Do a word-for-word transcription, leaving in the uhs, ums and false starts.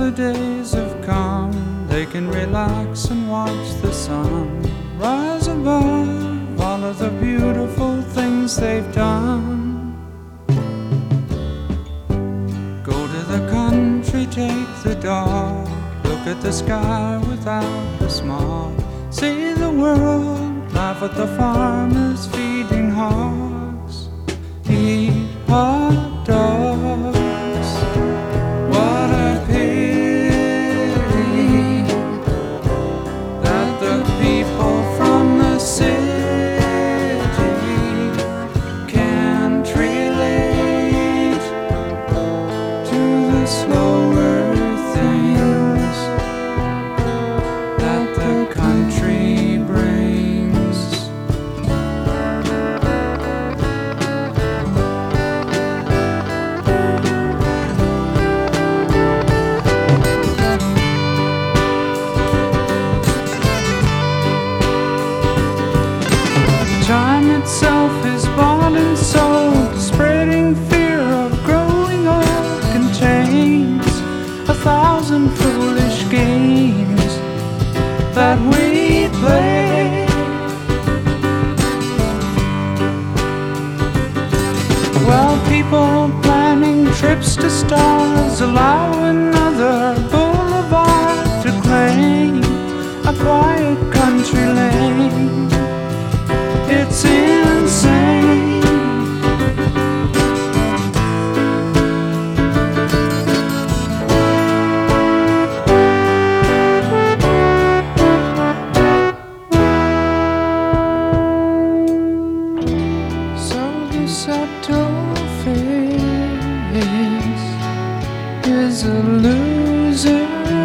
the days have come, they can relax and watch the sun rise above all of the beautiful things they've done. Go to the country, take the dog, look at the sky without the smog, see the world, laugh at the farmers feeding hogs, eat hot dogs. What a pity that the people from the city can't relate to the slower things that the country brings. Time itself is bought and sold, spreading fear of growing old, contains a thousand foolish games that we play. Well, people planning trips to stars allow another boulevard to claim a quiet country lane. It's insane. So the subtle face is a loser.